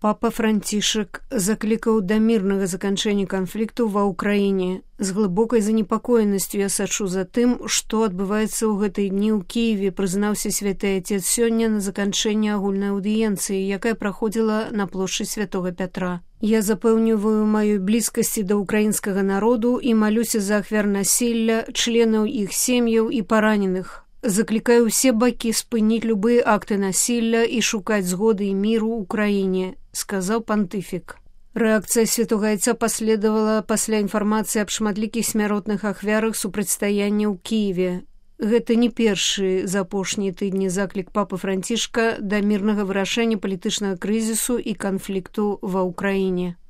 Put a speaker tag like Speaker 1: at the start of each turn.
Speaker 1: Папа Францішак заклікаў да мірнага заканчэння канфлікту ва ўкраіне. З глыбокай занепакоенасцю я сачу за тым, што адбываецца ў гэтыя дні ў Кіеве, прызнаўся святы Отец сёння на заканчэнні агульнай аўдыенцыі, якая праходзіла на плошчы Святога Пятра. Я запэўніваю маёй блізкасці да ўкраінскага народу і малюся за ахвяр насілля, членаў іх сем'яў і параненых. Заклікаю ўсе бакі спыніць любыя акты насілля і шукаць згоды і міру ў краіне, сказаў пантыфік. Рэакцыя святога Айца паследавала пасля інфармацыі аб шматлікіх смяротных ахвярах супрацьстаяння ў Кіеве. Гэта не першы за апошнія тыдні заклік папы Францішка да мірнага вырашэння палітычнага крызісу і канфлікту ва ўкраіне.